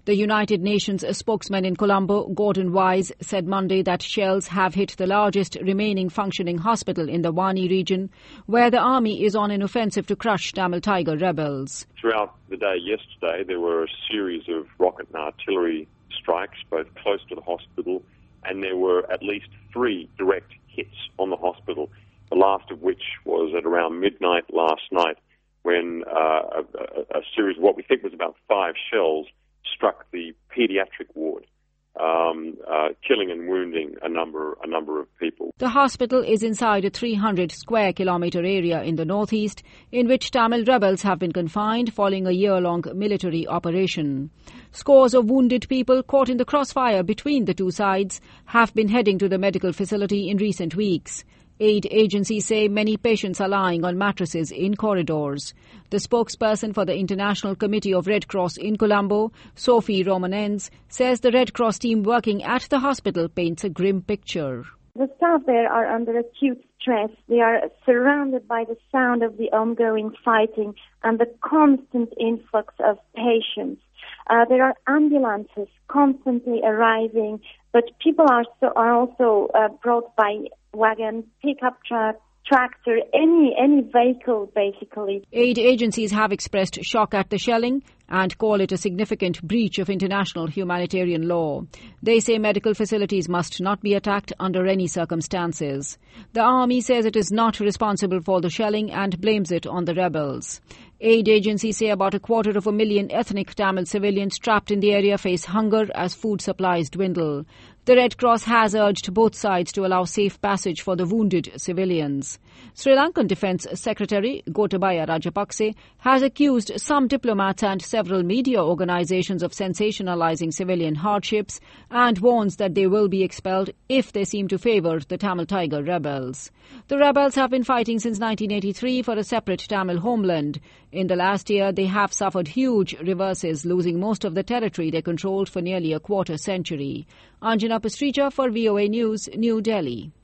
The United Nations spokesman in Colombo, Gordon Wise, said Monday that shells have hit the largest remaining functioning hospital in the Wani region, where the army is on an offensive to crush Tamil Tiger rebels. Throughout the day yesterday, there were a series of rocket and artillery strikes, both close to the hospital, and there were at least 3 direct hits on the hospital, the last of which was at around midnight last night, when a series of what we think was about 5 shells struck the paediatric ward, killing and wounding a number of people. The hospital is inside a 300 square kilometre area in the northeast, in which Tamil rebels have been confined following a year-long military operation. Scores of wounded people caught in the crossfire between the two sides have been heading to the medical facility in recent weeks. Aid agencies say many patients are lying on mattresses in corridors. The spokesperson for the International Committee of Red Cross in Colombo, Sophie Romanens, says the Red Cross team working at the hospital paints a grim picture. The staff there are under acute stress. They are surrounded by the sound of the ongoing fighting and the constant influx of patients. There are ambulances constantly arriving, but people are also brought by wagon, pickup truck, tractor, any vehicle basically. Aid agencies have expressed shock at the shelling and call it a significant breach of international humanitarian law. They say medical facilities must not be attacked under any circumstances. The army says it is not responsible for the shelling and blames it on the rebels. Aid agencies say about 250,000 ethnic Tamil civilians trapped in the area face hunger as food supplies dwindle. The Red Cross has urged both sides to allow safe passage for the wounded civilians. Sri Lankan Defence Secretary Gotabaya Rajapakse has accused some diplomats and several media organisations of sensationalising civilian hardships and warns that they will be expelled if they seem to favour the Tamil Tiger rebels. The rebels have been fighting since 1983 for a separate Tamil homeland. In the last year, they have suffered huge reverses, losing most of the territory they controlled for nearly a quarter century. Anjana Pastrija for VOA News, New Delhi.